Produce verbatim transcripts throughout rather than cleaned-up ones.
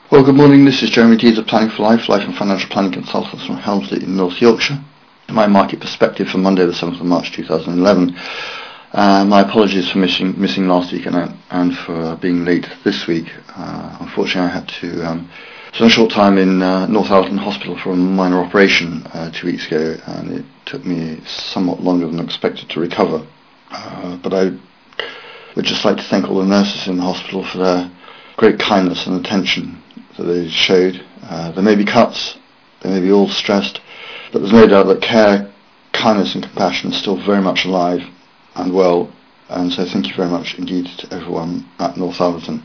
Well, good morning. This is Jeremy Dees of Planning for Life, Life and Financial Planning Consultants from Helmsley in North Yorkshire. My market perspective for Monday the seventh of March two thousand eleven. Uh, my apologies for missing, missing last week and, and for being late this week. Uh, unfortunately, I had to um, spend a short time in uh, Northallerton Hospital for a minor operation uh, two weeks ago, and it took me somewhat longer than expected to recover. Uh, but I would just like to thank all the nurses in the hospital for their great kindness and attention that they showed. Uh, there may be cuts, they may be all stressed, but there's no doubt that care, kindness and compassion are still very much alive and well, and so thank you very much indeed to everyone at Northallerton.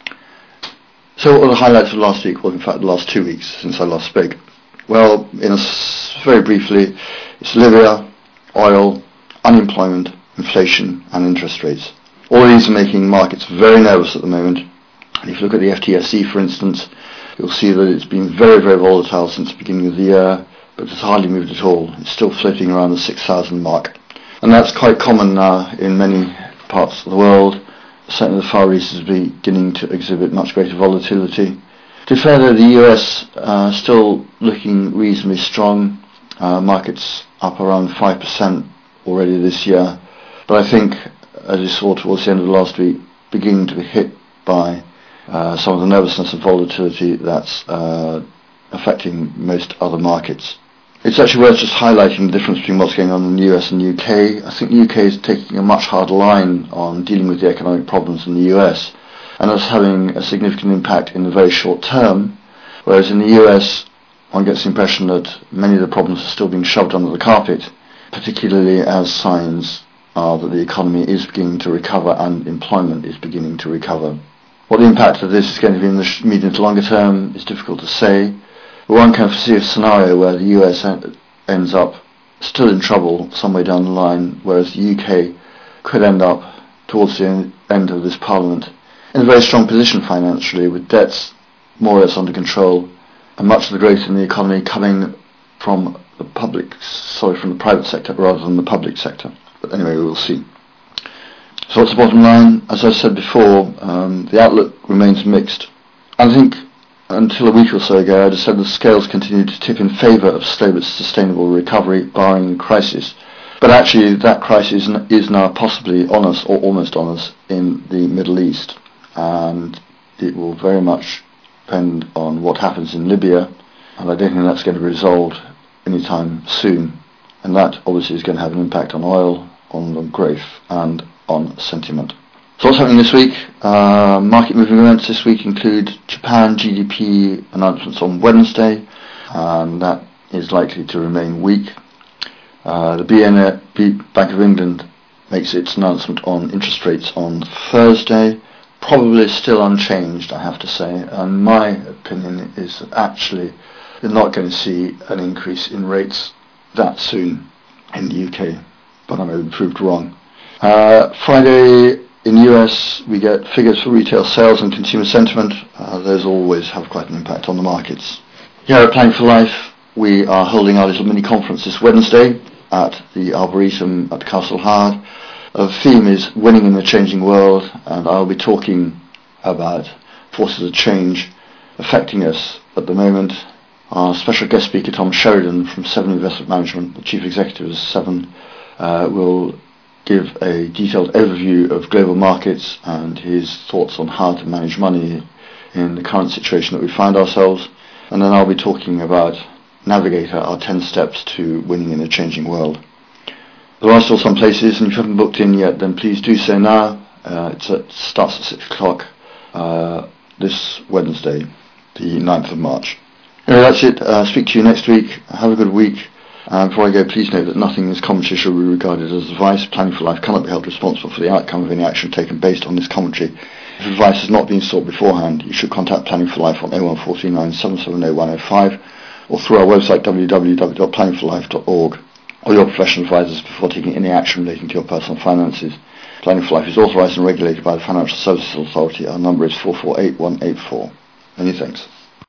So what were the highlights of last week? Well, in fact, the last two weeks since I last spoke. Well, in a, very briefly, it's Libya, oil, unemployment, inflation and interest rates. All of these are making markets very nervous at the moment. And if you look at the F T S E, for instance, you'll see that it's been very, very volatile since the beginning of the year, but it's hardly moved at all. It's still floating around the six thousand mark. And that's quite common now in many parts of the world. Certainly the Far East is beginning to exhibit much greater volatility. To be fair though, the U S uh, still looking reasonably strong. Uh, markets up around five percent already this year. But I think, as you saw towards the end of last week, beginning to be hit by Uh, some of the nervousness and volatility that's uh, affecting most other markets. It's actually worth just highlighting the difference between what's going on in the U S and U K. I think the U K is taking a much harder line on dealing with the economic problems in the U S, and that's having a significant impact in the very short term, whereas in the U S one gets the impression that many of the problems are still being shoved under the carpet, particularly as signs are that the economy is beginning to recover and employment is beginning to recover. What the impact of this is going to be in the medium to longer term is difficult to say. But one can foresee a scenario where the U S en- ends up still in trouble some way down the line, whereas the U K could end up towards the en- end of this Parliament in a very strong position financially, with debts more or less under control, and much of the growth in the economy coming from the public, sorry, from the private sector rather than the public sector. But anyway, we will see. So what's the bottom line? As I said before, um, the outlook remains mixed. I think until a week or so ago, I just said the scales continue to tip in favour of slow but sustainable recovery, barring a crisis. But actually, that crisis is now possibly on us, or almost on us, in the Middle East. And it will very much depend on what happens in Libya. And I don't think that's going to be resolved anytime soon. And that obviously is going to have an impact on oil, on the growth, and on sentiment. So what's happening this week? Uh, market moving events this week include Japan G D P announcements on Wednesday, and that is likely to remain weak. Uh, the B N A, B, Bank of England makes its announcement on interest rates on Thursday, probably still unchanged, I have to say, and my opinion is that actually we're not going to see an increase in rates that soon in the U K, but I may be proved wrong. Uh, Friday in the U S we get figures for retail sales and consumer sentiment. Uh, those always have quite an impact on the markets. Here at Planning for Life we are holding our little mini conference this Wednesday at the Arboretum at Castle Hard. The theme is Winning in a Changing World, and I'll be talking about forces of change affecting us at the moment. Our special guest speaker Tom Sheridan from Seven Investment Management, the Chief Executive of Seven, uh, will give a detailed overview of global markets and his thoughts on how to manage money in the current situation that we find ourselves. And then I'll be talking about Navigator, our ten steps to winning in a changing world. There are still some places, and if you haven't booked in yet, then please do so now. Uh, it's at, it starts at six o'clock uh, this Wednesday, the ninth of March. Anyway, that's it. Uh, speak to you next week. Have a good week. Uh, before I go, please note that nothing in this commentary should be regarded as advice. Planning for Life cannot be held responsible for the outcome of any action taken based on this commentary. If advice has not been sought beforehand, you should contact Planning for Life on oh one four three nine seven seven oh one oh five or through our website w w w dot planning for life dot org, or your professional advisors before taking any action relating to your personal finances. Planning for Life is authorised and regulated by the Financial Services Authority. Our number is four four eight one eight four. Many thanks.